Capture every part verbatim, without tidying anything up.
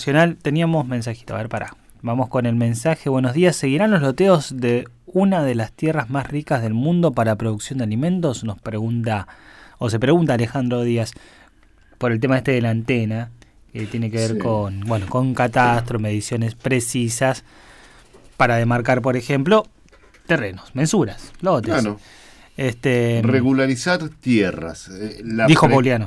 Teníamos mensajito, a ver, pará. Vamos con el mensaje. Buenos días. ¿Seguirán los loteos de una de las tierras más ricas del mundo para producción de alimentos? Nos pregunta, o se pregunta Alejandro Díaz, por el tema este de la antena, que tiene que ver sí. con, bueno, con catastro, mediciones precisas para demarcar, por ejemplo, terrenos, mensuras, lotes. Claro. Este, regularizar tierras. La dijo pre- Poliano.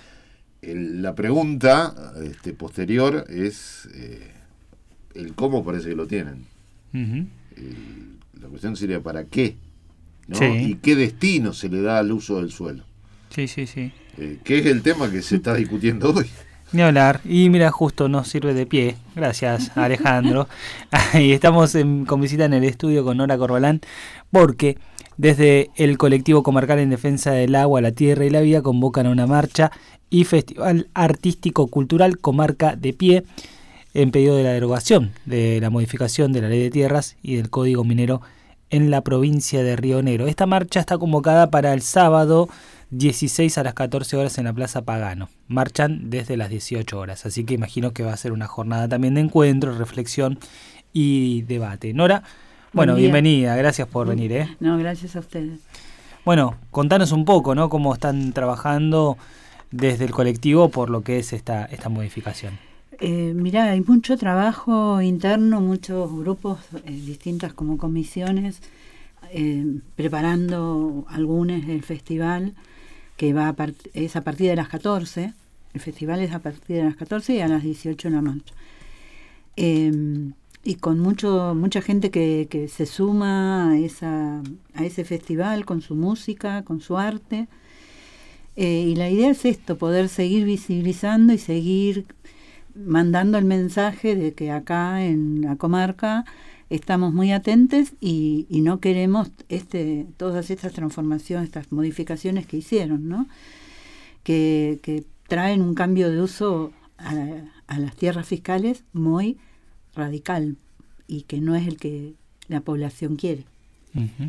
La pregunta este, posterior es eh, el cómo parece que lo tienen. Uh-huh. El, la cuestión sería para qué, ¿no? Sí. Y qué destino se le da al uso del suelo. Sí, sí, sí. Eh, que es el tema que se está discutiendo hoy. Ni hablar. Y mira, justo nos sirve de pie. Gracias, Alejandro. Y estamos en, con visita en el estudio con Nora Corbalán, porque desde el colectivo comarcal en defensa del agua, la tierra y la vida convocan a una marcha y Festival Artístico Cultural Comarca de Pie en pedido de la derogación de la modificación de la Ley de Tierras y del Código Minero en la provincia de Río Negro. Esta marcha está convocada para el sábado dieciséis a las catorce horas en la Plaza Pagano. Marchan desde las dieciocho horas, así que imagino que va a ser una jornada también de encuentro, reflexión y debate. Nora, bueno, bienvenida, gracias por venir. ¿eh? No, gracias a ustedes. Bueno, contanos un poco, ¿no? Cómo están trabajando desde el colectivo por lo que es esta, esta modificación. Eh, mirá, hay mucho trabajo interno, muchos grupos eh, distintas como comisiones, eh, preparando algunos del festival, que va a part- es a partir de las catorce, el festival es a partir de las catorce y a las dieciocho en la marcha. Eh, y con mucho mucha gente que, que se suma a, esa, a ese festival con su música, con su arte. Eh, y la idea es esto, poder seguir visibilizando y seguir mandando el mensaje de que acá en la comarca estamos muy atentos y, y no queremos este todas estas transformaciones, estas modificaciones que hicieron, ¿no? Que, que traen un cambio de uso a, a las tierras fiscales muy radical y que no es el que la población quiere. Uh-huh.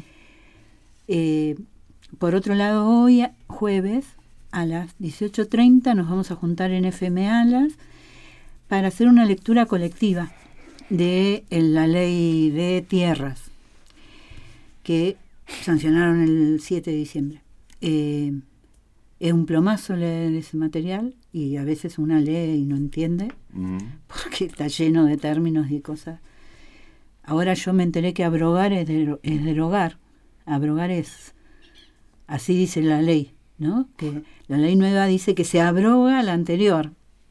Eh, por otro lado, hoy jueves a las dieciocho treinta nos vamos a juntar en F M Alas para hacer una lectura colectiva de la ley de tierras que sancionaron el siete de diciembre. Eh, es un plomazo leer ese material y a veces una lee y no entiende mm. porque está lleno de términos y cosas. Ahora yo me enteré que abrogar es, dero- es derogar. Abrogar es, así dice la ley, ¿no? Que la ley nueva dice que se abroga la anterior.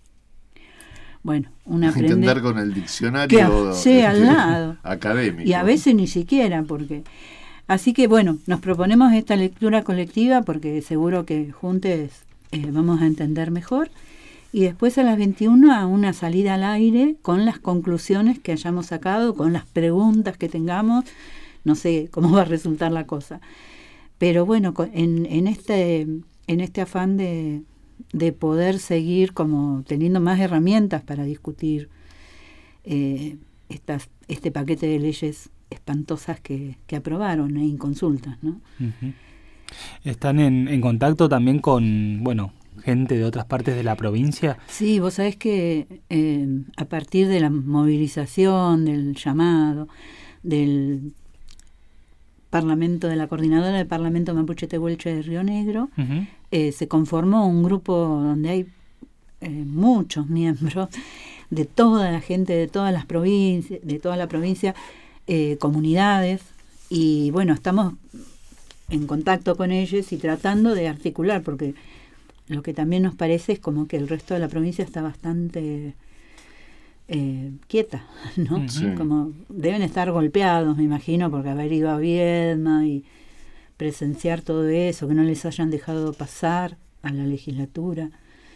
Bueno, una aprende... Entender con el diccionario que, sí, al lado. académico. Y a veces ni siquiera, porque... Así que, bueno, nos proponemos esta lectura colectiva porque seguro que juntos eh, vamos a entender mejor. Y después a las veintiuna a una salida al aire con las conclusiones que hayamos sacado, con las preguntas que tengamos. No sé cómo va a resultar la cosa. Pero bueno, en, en, este, en este afán de... de poder seguir como teniendo más herramientas para discutir eh, estas, este paquete de leyes espantosas que, que aprobaron en consultas, ¿no? Uh-huh. ¿Están en, en contacto también con, bueno, gente de otras partes de la provincia? Sí, vos sabés que eh, a partir de la movilización, del llamado, del Parlamento, de la coordinadora del Parlamento Mapuche Tehuelche de Río Negro, uh-huh. eh, se conformó un grupo donde hay eh, muchos miembros de toda la gente, de todas las provincias, de toda la provincia, eh, comunidades, y bueno, estamos en contacto con ellos y tratando de articular, porque lo que también nos parece es como que el resto de la provincia está bastante eh, quieta, ¿no? Sí. Como deben estar golpeados, me imagino, porque haber ido a Viedma y presenciar todo eso, que no les hayan dejado pasar a la legislatura.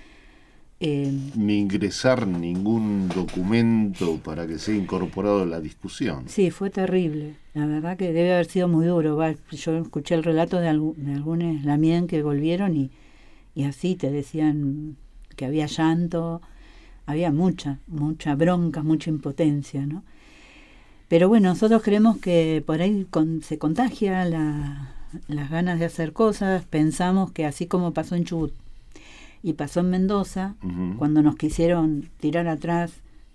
Eh, Ni ingresar ningún documento para que sea incorporado a la discusión. Sí, fue terrible. La verdad que debe haber sido muy duro. Va, yo escuché el relato de, alg- de algunos lamien que volvieron y, y así te decían que había llanto, había mucha, mucha bronca, mucha impotencia, ¿no? Pero bueno, nosotros creemos que por ahí con, se contagia la, las ganas de hacer cosas. Pensamos que así como pasó en Chubut y pasó en Mendoza, uh-huh. cuando nos quisieron tirar atrás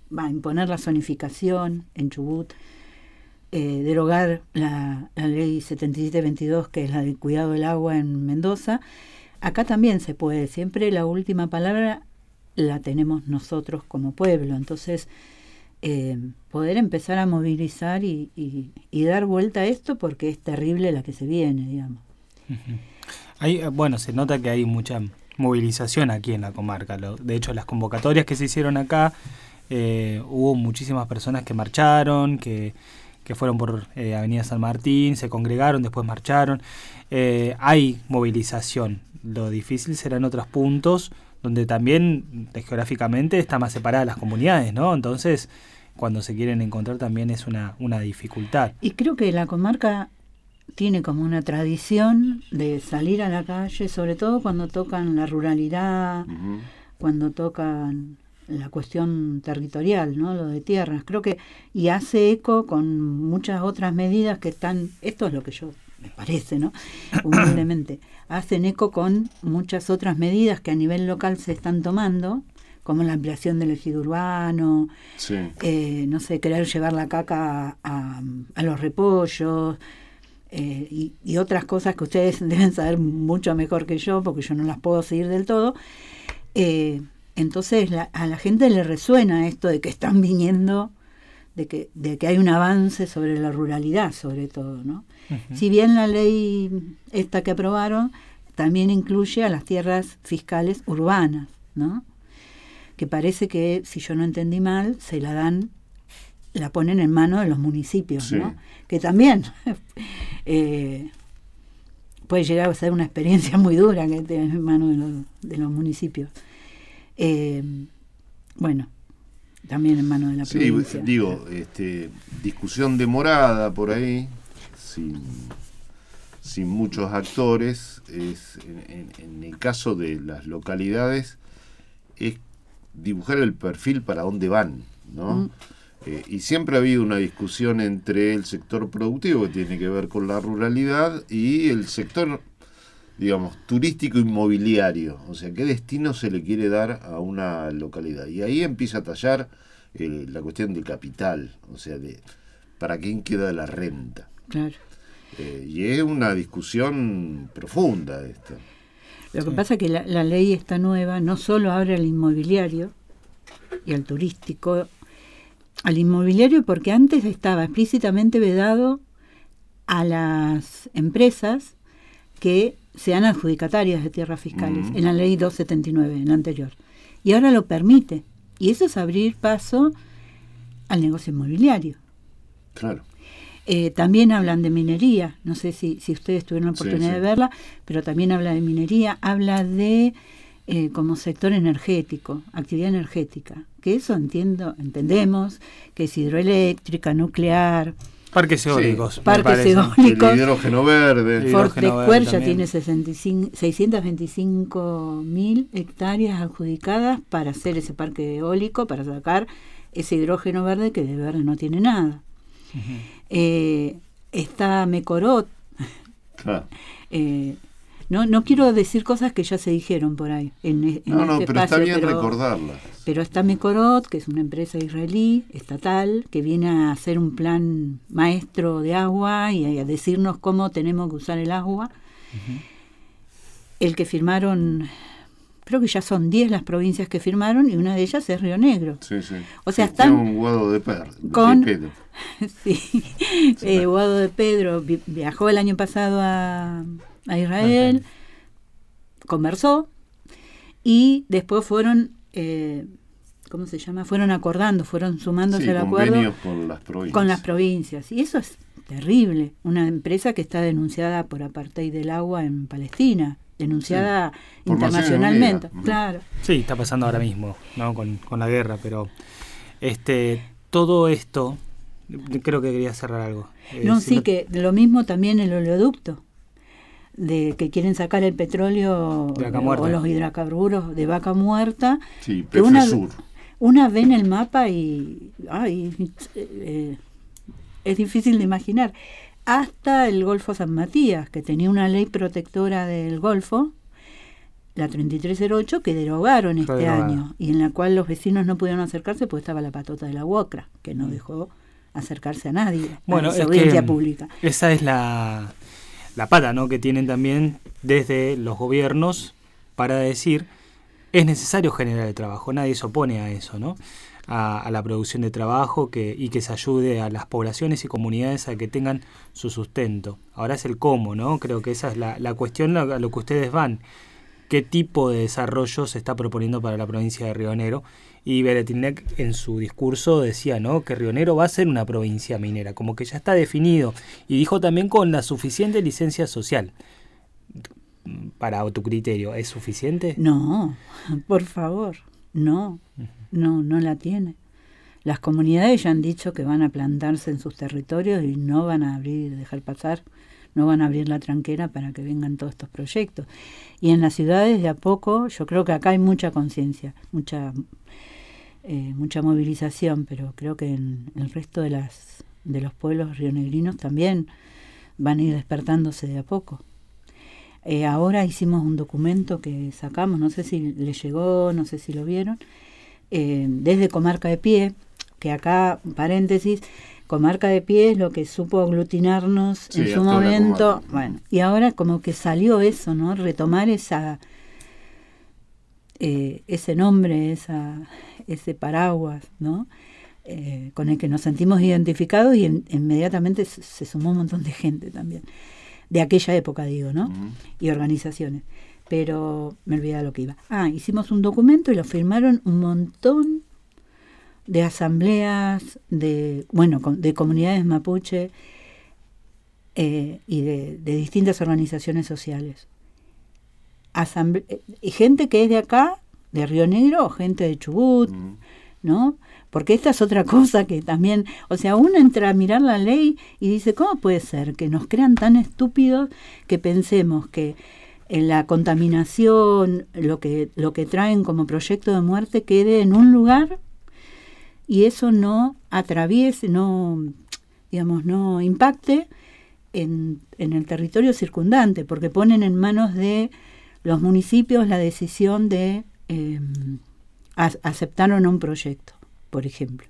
va a imponer la zonificación en Chubut, eh, derogar la, la ley setenta y siete veintidós, que es la del cuidado del agua en Mendoza. Acá también se puede, siempre la última palabra la tenemos nosotros como pueblo, entonces eh, poder empezar a movilizar y, y, y dar vuelta a esto, porque es terrible la que se viene, digamos. Uh-huh. Hay, bueno, se nota que hay mucha movilización aquí en la comarca. Lo, de hecho, las convocatorias que se hicieron acá, eh, hubo muchísimas personas que marcharon, que, que fueron por eh, Avenida San Martín, se congregaron, después marcharon. Eh, hay movilización. Lo difícil será en otros puntos donde también geográficamente están más separadas las comunidades, ¿no? Entonces, cuando se quieren encontrar también es una, una dificultad. Y creo que la comarca tiene como una tradición de salir a la calle, sobre todo cuando tocan la ruralidad, uh-huh. cuando tocan la cuestión territorial, ¿no? Lo de tierras. Creo que, y hace eco con muchas otras medidas que están, esto es lo que yo me parece, ¿no? Humildemente, hacen eco con muchas otras medidas que a nivel local se están tomando, como la ampliación del ejido urbano, sí. eh, no sé, querer llevar la caca a, a los repollos, eh, y, y otras cosas que ustedes deben saber mucho mejor que yo, porque yo no las puedo seguir del todo. Eh, entonces la, a la gente le resuena esto de que están viniendo, de que, de que hay un avance sobre la ruralidad, sobre todo, ¿no? Uh-huh. Si bien la ley esta que aprobaron también incluye a las tierras fiscales urbanas, ¿no? Que parece que, si yo no entendí mal, se la dan, la ponen en manos de los municipios, sí. ¿no? Que también eh, puede llegar a ser una experiencia muy dura que esté en manos de los, de los municipios. Eh, bueno, también en manos de la provincia. Sí, digo, este, discusión demorada por ahí, sin, sin muchos actores. Es, en, en, en el caso de las localidades, es dibujar el perfil para dónde van, ¿no? Mm. Eh, y siempre ha habido una discusión entre el sector productivo, que tiene que ver con la ruralidad, y el sector, digamos, turístico inmobiliario. O sea, ¿qué destino se le quiere dar a una localidad? Y ahí empieza a tallar eh, la cuestión del capital, o sea, de para quién queda la renta. Claro. Eh, y es una discusión profunda esta. Lo que sí. pasa es que la, la ley esta nueva no solo abre al inmobiliario y al turístico, al inmobiliario porque antes estaba explícitamente vedado a las empresas que sean adjudicatarias de tierras fiscales, mm. en la ley doscientos setenta y nueve, en la anterior. Y ahora lo permite. Y eso es abrir paso al negocio inmobiliario. Claro. Eh, también hablan de minería, no sé si, si ustedes tuvieron la oportunidad sí, sí. de verla, pero también habla de minería, habla de eh, como sector energético, actividad energética, que eso entiendo, entendemos, que es hidroeléctrica, nuclear, parques eólicos, sí, parques eólicos, el hidrógeno verde, Fort Descuer ya tiene seiscientas veinticinco mil hectáreas adjudicadas para hacer ese parque eólico, para sacar ese hidrógeno verde que de verde no tiene nada. Uh-huh. Eh, está Mecorot. Claro. eh, no no quiero decir cosas que ya se dijeron por ahí en, en no, este no, pero espacio, está bien pero, recordarlas. Pero está Mecorot, que es una empresa israelí estatal que viene a hacer un plan maestro de agua y a decirnos cómo tenemos que usar el agua. Uh-huh. El que firmaron, creo que ya son diez las provincias que firmaron, y una de ellas es Río Negro. Sí, sí. O sea, están un Guado de, per, con, de Pedro. Sí, sí. Eh, Guado de Pedro vi, viajó el año pasado a, a Israel, uh-huh. conversó, y después fueron, eh, ¿cómo se llama? Fueron acordando, fueron sumándose sí, al acuerdo con las provincias. Con las provincias. Y eso es terrible. Una empresa que está denunciada por apartheid del agua en Palestina, denunciada sí. internacionalmente. Claro. Sí, está pasando ahora mismo, ¿no? Con, con la guerra, pero este todo esto, creo que quería cerrar algo. Eh, no, si sí, no... que lo mismo también el oleoducto, de que quieren sacar el petróleo o los hidrocarburos de Vaca Muerta. Sí, Pefesur. Una, una ve en el mapa y ay, eh, es difícil de imaginar. Hasta el Golfo San Matías, que tenía una ley protectora del Golfo, la treinta y tres cero ocho, que derogaron este derogada. año, y en la cual los vecinos no pudieron acercarse porque estaba la patota de la UOCRA, que no dejó acercarse a nadie, bueno, a esa es audiencia que pública. Esa es la, la pata, ¿no?, que tienen también desde los gobiernos para decir, es necesario generar el trabajo, nadie se opone a eso, ¿no?, a, a la producción de trabajo que, y que se ayude a las poblaciones y comunidades a que tengan su sustento. Ahora es el cómo, ¿no? Creo que esa es la, la cuestión a lo que ustedes van. ¿Qué tipo de desarrollo se está proponiendo para la provincia de Río Negro? Y Beretilnec en su discurso decía, ¿no?, que Río Negro va a ser una provincia minera, como que ya está definido. Y dijo también con la suficiente licencia social. Para tu criterio, ¿es suficiente? No, por favor, no, no, no la tiene. Las comunidades ya han dicho que van a plantarse en sus territorios y no van a abrir, dejar pasar, no van a abrir la tranquera para que vengan todos estos proyectos. Y en las ciudades de a poco, yo creo que acá hay mucha conciencia, mucha eh, mucha movilización, pero creo que en el resto de las de los pueblos rionegrinos también van a ir despertándose de a poco. Eh, ahora hicimos un documento que sacamos, no sé si les llegó, no sé si lo vieron, eh, desde Comarca de Pie, que acá, paréntesis, Comarca de Pie es lo que supo aglutinarnos sí, en su momento, bueno, y ahora como que salió eso, ¿no? Retomar esa eh, ese nombre, esa ese paraguas, ¿no? Eh, con el que nos sentimos identificados y en, inmediatamente se, se sumó un montón de gente también. De aquella época, digo, ¿no? Uh-huh. Y organizaciones. Pero me olvidaba lo que iba. Ah, hicimos un documento y lo firmaron un montón de asambleas, de, bueno, de comunidades mapuche eh, y de, de distintas organizaciones sociales. Asamble- y gente que es de acá, de Río Negro, o gente de Chubut, uh-huh. ¿no? Porque esta es otra cosa que también, o sea, uno entra a mirar la ley y dice, ¿cómo puede ser que nos crean tan estúpidos que pensemos que en la contaminación, lo que, lo que traen como proyecto de muerte quede en un lugar y eso no atraviese, no, digamos, no impacte en, en el territorio circundante, porque ponen en manos de los municipios la decisión de eh, a, aceptar o no un proyecto, por ejemplo.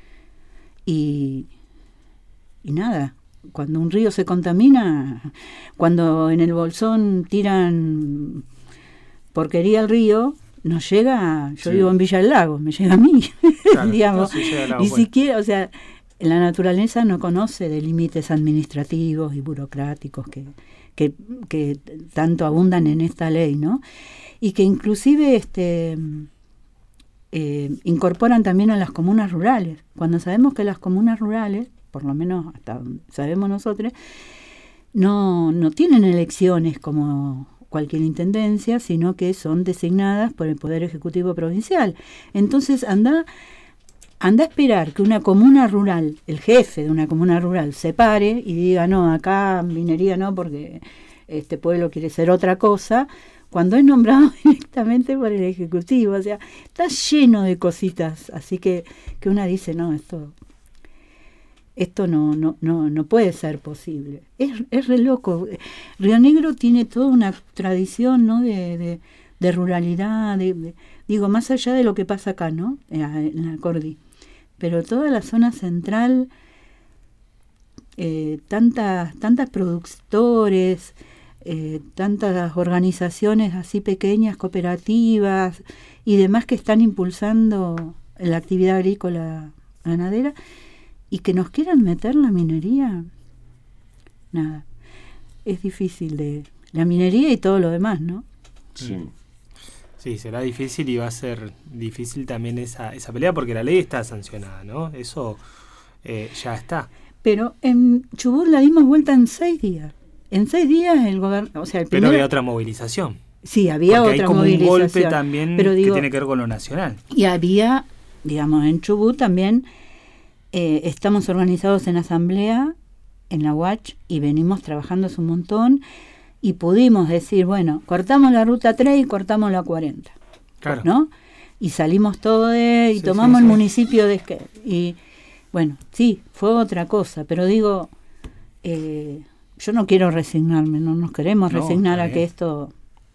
Y, y nada, cuando un río se contamina, cuando en el Bolsón tiran porquería al río, nos llega, yo sí. vivo en Villa del Lago, me llega a mí, claro, digamos, no, sí lago, ni bueno. siquiera, o sea, la naturaleza no conoce de límites administrativos y burocráticos que, que, que tanto abundan en esta ley, ¿no? Y que inclusive este Eh, incorporan también a las comunas rurales, cuando sabemos que las comunas rurales, por lo menos hasta sabemos nosotros, no, no tienen elecciones como cualquier intendencia, sino que son designadas por el Poder Ejecutivo Provincial. Entonces anda, anda a esperar que una comuna rural, el jefe de una comuna rural, se pare y diga, no, acá minería no, porque este pueblo quiere ser otra cosa, cuando es nombrado directamente por el Ejecutivo. O sea, está lleno de cositas, así que, que una dice, no, esto esto no no no no puede ser posible. Es, es re loco. Río Negro tiene toda una tradición, ¿no?, de, de, de ruralidad, de, de, digo, más allá de lo que pasa acá, ¿no?, en la Cordi. Pero toda la zona central, eh, tantas, tantas productores, Eh, tantas organizaciones así pequeñas, cooperativas y demás que están impulsando la actividad agrícola ganadera y que nos quieran meter la minería, nada, es difícil de la minería y todo lo demás, ¿no? Sí. Sí, será difícil y va a ser difícil también esa, esa pelea porque la ley está sancionada, ¿no? Eso eh, ya está. Pero en Chubut la dimos vuelta en seis días. En seis días el gobierno, o sea, el primero, pero había otra movilización. Sí, había porque otra hay como movilización. Un golpe también pero digo, que tiene que ver con lo nacional. Y había, digamos, en Chubut también eh, estamos organizados en asamblea en la U A C H y venimos trabajando hace un montón y pudimos decir, bueno, cortamos la ruta tres y cortamos la cuarenta, claro, ¿no? Y salimos todos de, y sí, tomamos sí, el sí. municipio de Esquel. Y bueno, sí, fue otra cosa, pero digo, eh, yo no quiero resignarme, no nos queremos no, resignar a bien. que esto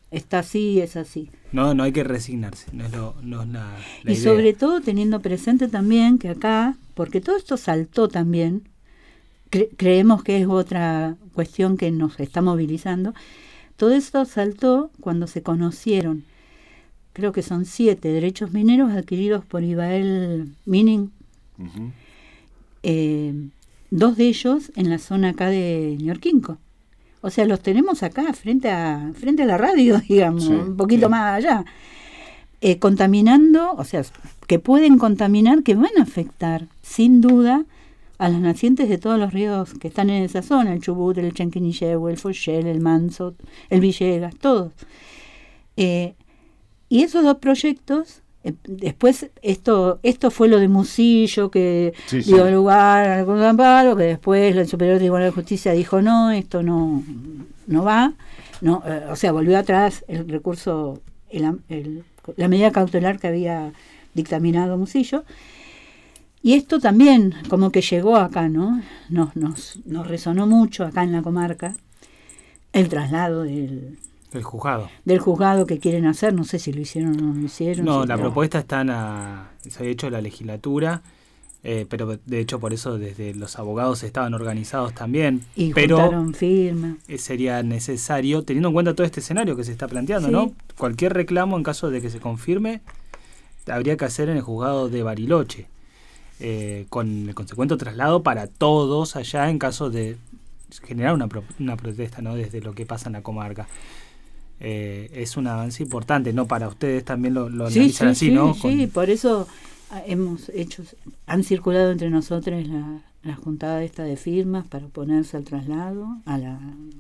está así, es así. No, no hay que resignarse, no es, lo, no es la, la y idea. sobre todo teniendo presente también que acá, porque todo esto saltó también, cre- creemos que es otra cuestión que nos está movilizando, todo esto saltó cuando se conocieron, creo que son siete derechos mineros adquiridos por Ibael Mining, uh-huh. eh, dos de ellos en la zona acá de Ñorquinco. O sea, los tenemos acá, frente a frente a la radio, digamos, sí, un poquito sí. más allá. Eh, contaminando, o sea, que pueden contaminar, que van a afectar, sin duda, a las nacientes de todos los ríos que están en esa zona, el Chubut, el Chanquinillehue, el Foyel, el Manso, el Villegas, todos. Eh, y esos dos proyectos, eh, después, esto esto fue lo de Musillo, que sí, dio sí. lugar al amparo, que después el Superior Tribunal de Justicia dijo no, esto no, no va, no, eh, o sea, volvió atrás el recurso, el, el, la medida cautelar que había dictaminado Musillo. Y esto también como que llegó acá, ¿no? Nos, nos, nos resonó mucho acá en la comarca el traslado del... Del juzgado. Del juzgado que quieren hacer, no sé si lo hicieron o no lo hicieron. No, si la no. propuesta está en la, se había hecho la legislatura, eh, pero de hecho por eso desde los abogados estaban organizados también. Y pero juntaron firma. Sería necesario, teniendo en cuenta todo este escenario que se está planteando, sí. ¿no? Cualquier reclamo en caso de que se confirme, habría que hacer en el juzgado de Bariloche. Eh, con el consecuente traslado para todos allá en caso de generar una, pro, una protesta, ¿no? Desde lo que pasa en la comarca. Eh, es un avance importante, ¿no? Para ustedes también lo, lo sí, analizan sí, así, sí, ¿no? Sí, con... por eso hemos hecho, han circulado entre nosotros la, la juntada esta de firmas para oponerse al traslado, a la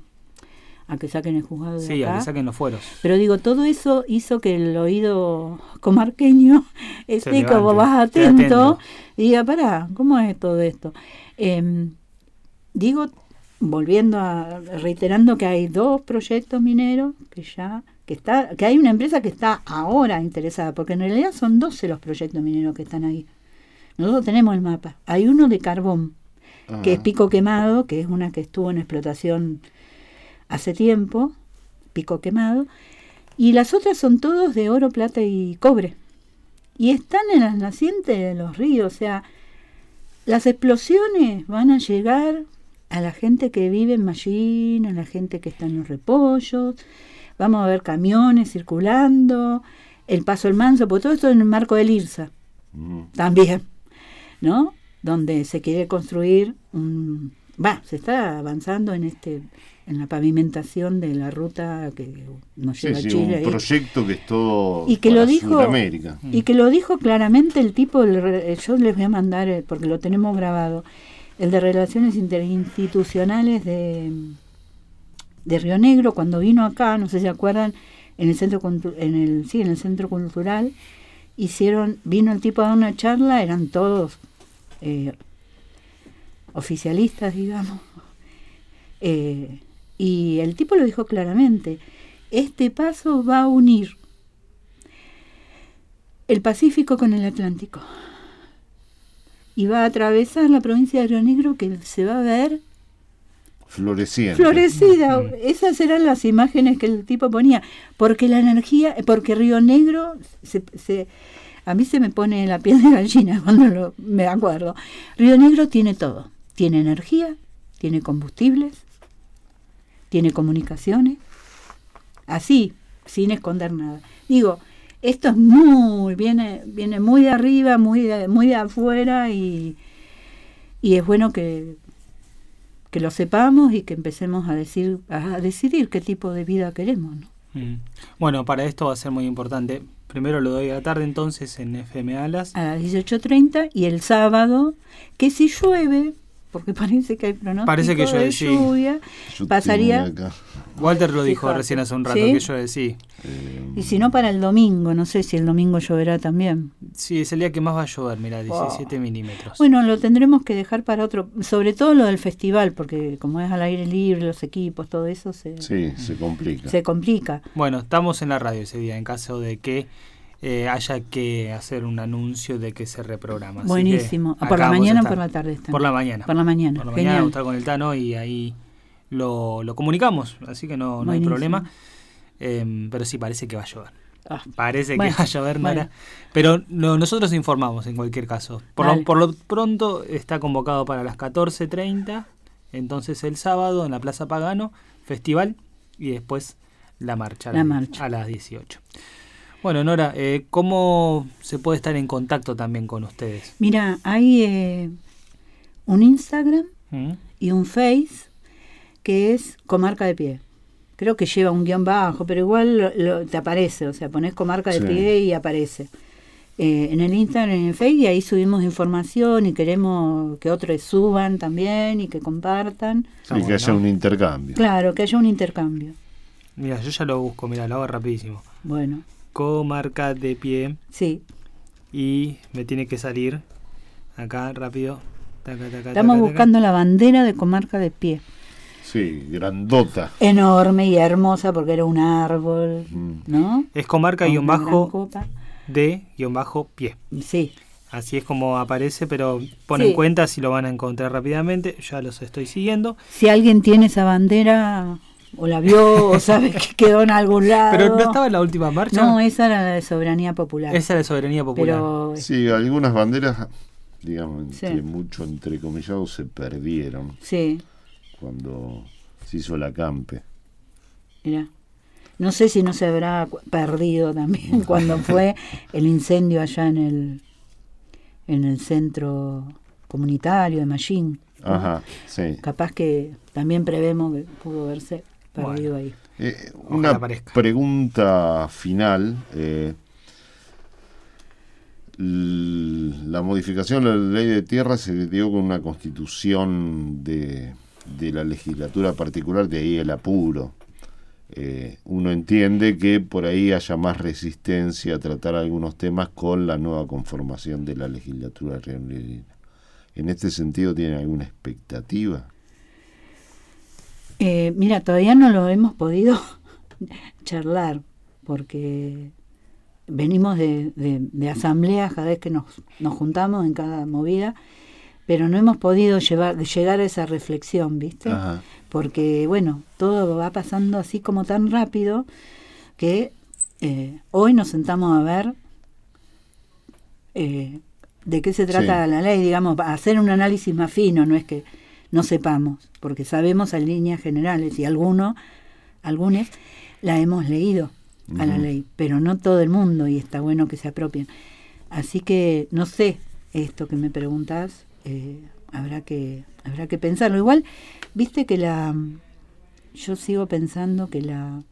a que saquen el juzgado de sí, acá. a que saquen los fueros. Pero digo, todo eso hizo que el oído comarqueño esté como más atento y diga, pará, ¿cómo es todo esto? Eh, digo, volviendo a, reiterando que hay dos proyectos mineros que ya, que está, que hay una empresa que está ahora interesada, porque en realidad son doce los proyectos mineros que están ahí. Nosotros tenemos el mapa. Hay uno de carbón, uh-huh. que es Pico Quemado, que es una que estuvo en explotación hace tiempo, Pico Quemado, y las otras son todos de oro, plata y cobre. Y están en las nacientes de los ríos, o sea, las explosiones van a llegar a la gente que vive en Mallín, a la gente que está en los repollos, vamos a ver camiones circulando, el Paso El Manso, porque todo esto en el marco del IRSA, uh-huh. también, ¿no? Donde se quiere construir un... Va, se está avanzando en este... en la pavimentación de la ruta que nos lleva sí, a sí, Chile. Un proyecto que es todo y que para lo dijo, Sudamérica. Y que lo dijo claramente el tipo, el, yo les voy a mandar, porque lo tenemos grabado, el de Relaciones Interinstitucionales de, de Río Negro, cuando vino acá, no sé si se acuerdan, en el centro en el sí, en el centro cultural, hicieron, vino el tipo a dar una charla, eran todos eh, oficialistas, digamos, eh, y el tipo lo dijo claramente, este paso va a unir el Pacífico con el Atlántico y va a atravesar la provincia de Río Negro, que se va a ver florecida. Florecida. Esas eran las imágenes que el tipo ponía, porque la energía, porque Río Negro, se, se, a mí se me pone la piel de gallina cuando lo, me acuerdo. Río Negro tiene todo, tiene energía, tiene combustibles, tiene comunicaciones, así, sin esconder nada. Digo, esto es muy, viene, viene muy de arriba, muy de, muy de afuera, y, y es bueno que, que lo sepamos y que empecemos a decir, a decidir qué tipo de vida queremos, ¿no? Mm. Bueno, para esto va a ser muy importante. Primero lo doy a la tarde entonces en F M Alas. A las dieciocho treinta, y el sábado, que si llueve, porque parece que hay pronóstico parece que llueve, de sí. lluvia, Yo pasaría... Walter lo dijo Fíjate. recién hace un rato, ¿sí? Que llueve, sí. Eh, Y si no, para el domingo, no sé si el domingo lloverá también. Sí, es el día que más va a llover, mira, diecisiete oh. milímetros. Bueno, lo tendremos que dejar para otro, sobre todo lo del festival, porque como es al aire libre, los equipos, todo eso se, sí, se complica. se complica. Bueno, estamos en la radio ese día, en caso de que eh, haya que hacer un anuncio de que se reprograma. Así Buenísimo. que ¿Por la acá mañana o vamos a por estar. la tarde están? Por la mañana. Por la mañana, Por la genial. mañana vamos a estar con el Tano y ahí lo, lo comunicamos, así que no, no hay problema. eh, pero sí parece que va a llover. Ah, Parece bueno, que va a llover, Nora. bueno. Pero no, nosotros informamos en cualquier caso. Por lo, Dale. por lo pronto está convocado para las catorce treinta. Entonces el sábado en la Plaza Pagano, festival y después la marcha, La a, marcha. a las dieciocho. Bueno, Nora, eh, ¿cómo se puede estar en contacto también con ustedes? Mira, hay eh, un Instagram ¿Mm? y un Face que es Comarca de Pie. Creo que lleva un guión bajo, pero igual lo, lo- te aparece, o sea, pones Comarca de Sí. Pie y aparece. Eh, en el Instagram, en el Face, y ahí subimos información y queremos que otros suban también y que compartan. Está Y que haya bueno. un intercambio. Claro, que haya un intercambio. Mira, yo ya lo busco, mira, lo hago rapidísimo. Bueno, Comarca de Pie sí. y me tiene que salir acá rápido. Taca, taca, Estamos taca, taca. buscando la bandera de Comarca de Pie. Sí, grandota. Enorme y hermosa porque era un árbol, Mm. ¿no? Es comarca Con guión una gran bajo copa. de guión bajo pie. Sí. Así es como aparece, pero ponen Sí. cuenta si lo van a encontrar rápidamente. Ya los estoy siguiendo. Si alguien tiene esa bandera, o la vio, o sabe que quedó en algún lado. Pero no estaba en la última marcha. No, esa era la de Soberanía Popular. Esa es la soberanía popular. Pero Sí, algunas banderas, digamos, Sí. entre mucho entrecomillado, se perdieron sí, cuando se hizo la campe. mira. No sé si no se habrá cu- perdido también cuando fue el incendio allá en el en el centro comunitario de Mallín. ¿no? Ajá, sí. Capaz que también prevemos que pudo haberse perdido Bueno. ahí. Eh, Ojalá una aparezca. pregunta final. eh, l- la modificación de la ley de tierra se dio con una constitución de, de la legislatura particular, de ahí el apuro. Eh, uno entiende que por ahí haya más resistencia a tratar algunos temas con la nueva conformación de la legislatura rionegrinas. ¿En este sentido tienen alguna expectativa? Eh, mira, todavía no lo hemos podido charlar porque venimos de, de, de asambleas cada vez que nos, nos juntamos en cada movida, pero no hemos podido llevar, llegar a esa reflexión, ¿viste? Ajá. Porque, bueno, todo va pasando así como tan rápido que eh, hoy nos sentamos a ver eh, de qué se trata Sí. la ley, digamos, a hacer un análisis más fino, no es que no sepamos, porque sabemos en líneas generales y algunos, algunos la hemos leído a la Ujú. ley, pero no todo el mundo y está bueno que se apropien. Así que no sé esto que me preguntas, eh, habrá que habrá que pensarlo. Igual, viste que la yo sigo pensando que la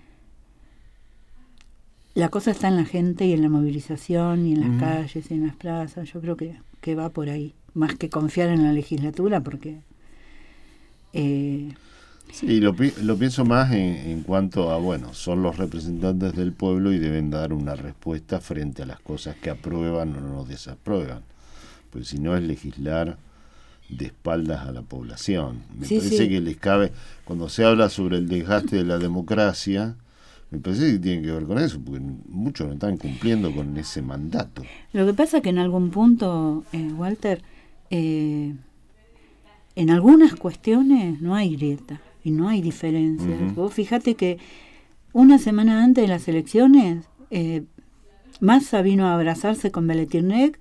la cosa está en la gente y en la movilización y en las Ujú. calles y en las plazas. Yo creo que, que va por ahí, más que confiar en la legislatura, porque eh, Sí, lo, pi- lo pienso más en, en cuanto a, bueno, son los representantes del pueblo y deben dar una respuesta frente a las cosas que aprueban o no desaprueban. Pues si no es legislar de espaldas a la población. Me Sí, parece sí. que les cabe, cuando se habla sobre el desgaste de la democracia, me parece que tiene que ver con eso, porque muchos no están cumpliendo con ese mandato. lo que pasa que en algún punto, eh, Walter, eh, en algunas cuestiones no hay grieta y no hay diferencias. Ujú. Vos fíjate que una semana antes de las elecciones, eh, Massa vino a abrazarse con Beletirnek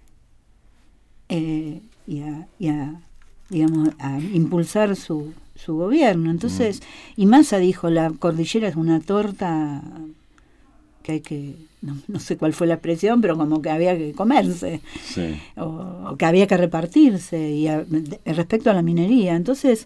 eh, y, a, y a, digamos, a impulsar su, su gobierno. Entonces, y Massa dijo, la cordillera es una torta que hay que, no, no sé cuál fue la expresión, pero como que había que comerse, Sí. o, o que había que repartirse, y a- de- respecto a la minería. Entonces,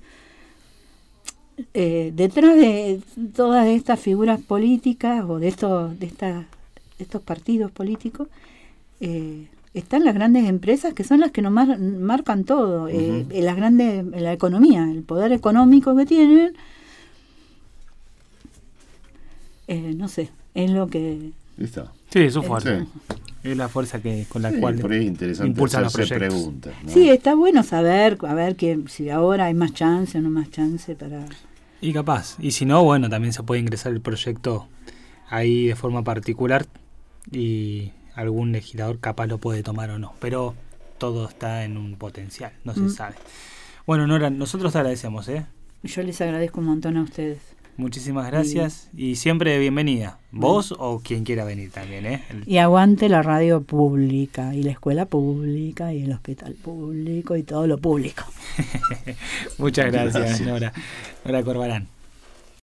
eh, detrás de todas estas figuras políticas o de estos, de estas, de estos partidos políticos, eh, están las grandes empresas que son las que nos mar- marcan todo, eh, Ujú. las grandes, la economía, el poder económico que tienen, eh, no sé, es lo que... ¿Listo? Sí, es su Eh, fuerza. Sí. Es la fuerza que con la Sí, cual por ahí es interesante impulsan los hacerse proyectos. preguntas, ¿no? Sí, está bueno saber, a ver que si ahora hay más chance o no más chance para... Y capaz. Y si no, bueno, también se puede ingresar el proyecto ahí de forma particular y algún legislador capaz lo puede tomar o no. Pero todo está en un potencial, no se Mm. sabe. Bueno, Nora, nosotros te agradecemos, ¿eh? Yo les agradezco un montón a ustedes. Muchísimas gracias y, y siempre bienvenida. Vos bueno. o quien quiera venir también, ¿eh? El... Y aguante la radio pública y la escuela pública y el hospital público y todo lo público. Muchas gracias, gracias. Nora, Nora Corbalán.